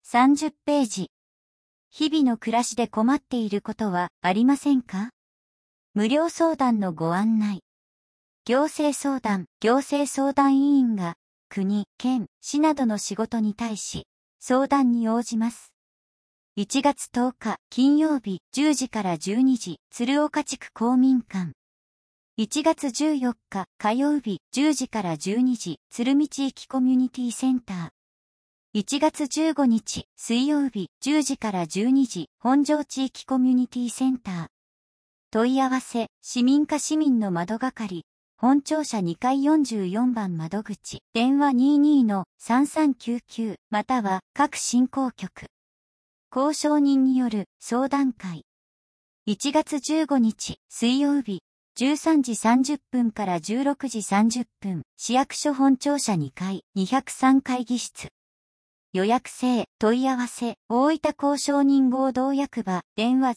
30ページ。日々の暮らしで困っていることはありませんか？無料相談のご案内。行政相談委員が国、県、市などの仕事に対し相談に応じます。1月10日金曜日10時から12時鶴岡地区公民館。1月14日火曜日10時から12時鶴見地域コミュニティセンター。1月15日水曜日10時から12時本庄地域コミュニティセンター。問い合わせ市民課市民の窓係。本庁舎2階44番窓口。電話 22-3399 または各振興局。交渉人による相談会。1月15日水曜日13時30分から16時30分市役所本庁舎2階203会議室。予約制問い合わせ大分交渉人合同役場電話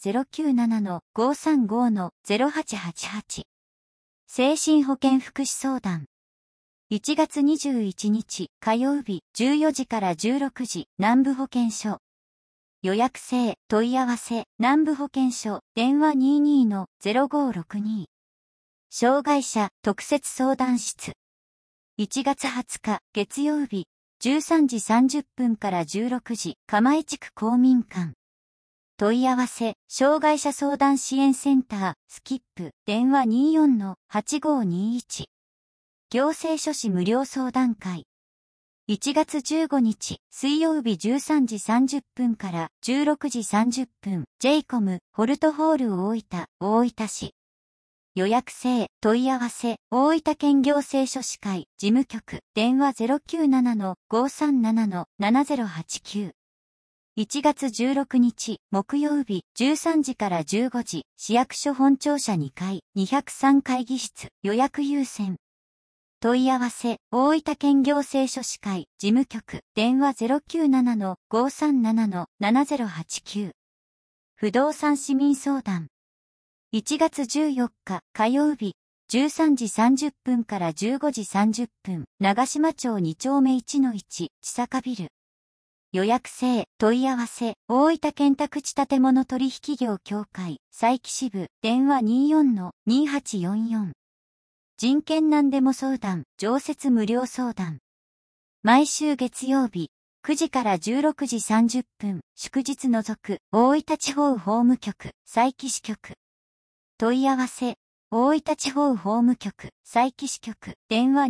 097-535-0888。精神保健福祉相談。1月21日火曜日14時から16時南部保健所。予約制問い合わせ南部保健所電話 22-0562。障害者特設相談室。1月20日月曜日13時30分から16時釜江地区公民館。問い合わせ障害者相談支援センタースキップ電話 24-8521。行政書士無料相談会。1月15日水曜日13時30分から16時30分 J-COM ホルトホール大分市。予約制問い合わせ大分県行政書士会事務局電話 097-537-7089。1月16日木曜日13時から15時市役所本庁舎2階203会議室予約優先。問い合わせ大分県行政書士会事務局電話 097-537-7089。不動産市民相談。1月14日火曜日13時30分から15時30分長島町2丁目 1-1 千坂ビル。予約制問い合わせ大分県宅地建物取引業協会佐伯支部電話 24-2844。人権なんでも相談常設無料相談。毎週月曜日9時から16時30分祝日除く大分地方法務局佐伯支局。問い合わせ大分地方法務局佐伯支局電話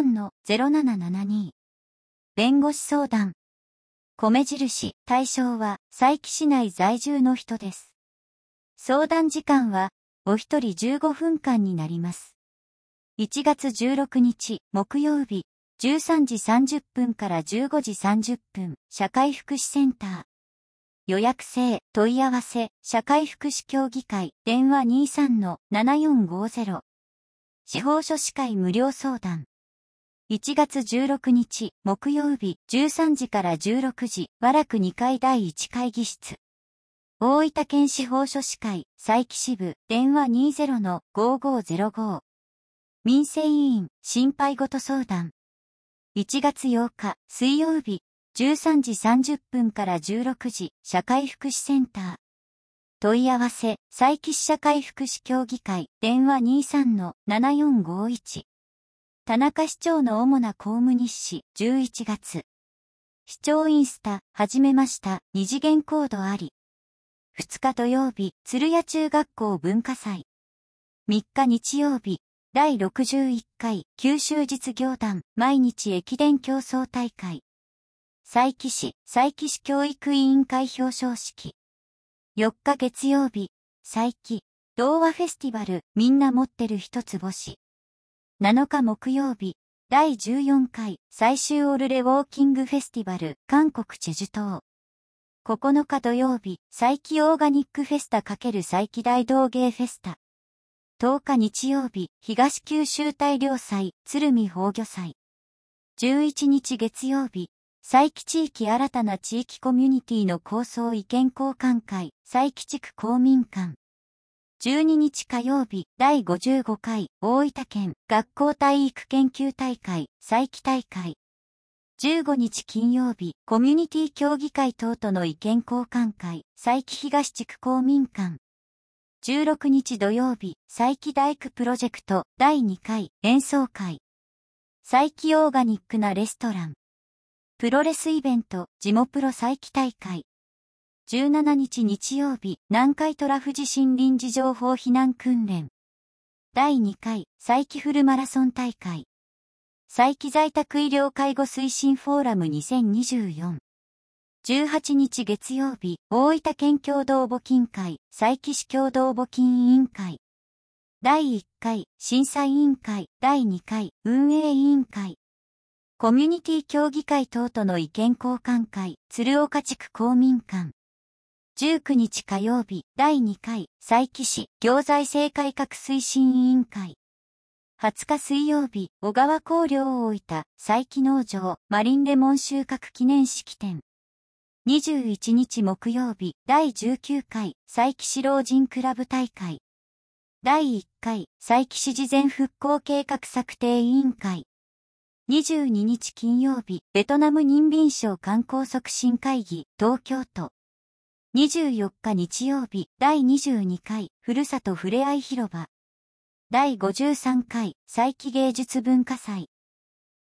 24-0772。弁護士相談。米印対象は佐伯市内在住の人です。相談時間はお一人15分間になります。1月16日木曜日13時30分から15時30分社会福祉センター。予約制問い合わせ社会福祉協議会電話 23-7450。司法書士会無料相談。1月16日木曜日13時から16時和楽2階第1会議室。大分県司法書士会佐伯支部電話 20-5505。民生委員心配事相談。1月8日水曜日13時30分から16時社会福祉センター。問い合わせ佐伯市社会福祉協議会電話 23-7451。田中市長の主な公務日誌11月。市長インスタ始めました二次元コードあり。2日土曜日鶴屋中学校文化祭。3日日曜日第61回九州実業団毎日駅伝競争大会。佐伯市教育委員会表彰式。4日月曜日佐伯童話フェスティバルみんな持ってる一つ星。7日木曜日第14回最終オルレウォーキングフェスティバル韓国チェジュ島。9日土曜日佐伯オーガニックフェスタ×佐伯大道芸フェスタ。10日日曜日、東九州大漁祭、鶴見宝魚祭。11日月曜日、佐伯地域新たな地域コミュニティの構想意見交換会、佐伯地区公民館。12日火曜日、第55回、大分県学校体育研究大会、佐伯大会。 15日金曜日、コミュニティ協議会等との意見交換会、佐伯東地区公民館。16日土曜日、佐伯大工プロジェクト第2回演奏会。佐伯オーガニックなレストラン。プロレスイベント、ジモプロ佐伯大会。17日日曜日、南海トラフ地震臨時情報避難訓練。第2回、佐伯フルマラソン大会。佐伯在宅医療介護推進フォーラム2024。18日月曜日、大分県共同募金会、佐伯市共同募金委員会。第1回、審査委員会、第2回、運営委員会。コミュニティ協議会等との意見交換会、鶴岡地区公民館。19日火曜日、第2回、佐伯市行財政改革推進委員会。20日水曜日、小川工業大分、佐伯農場、マリンレモン収穫記念式典。21日木曜日、第19回、佐伯市老人クラブ大会。第1回、佐伯市事前復興計画策定委員会。22日金曜日、ベトナム任敏省観光促進会議、東京都。24日日曜日、第22回、ふるさとふれあい広場。第53回、佐伯芸術文化祭。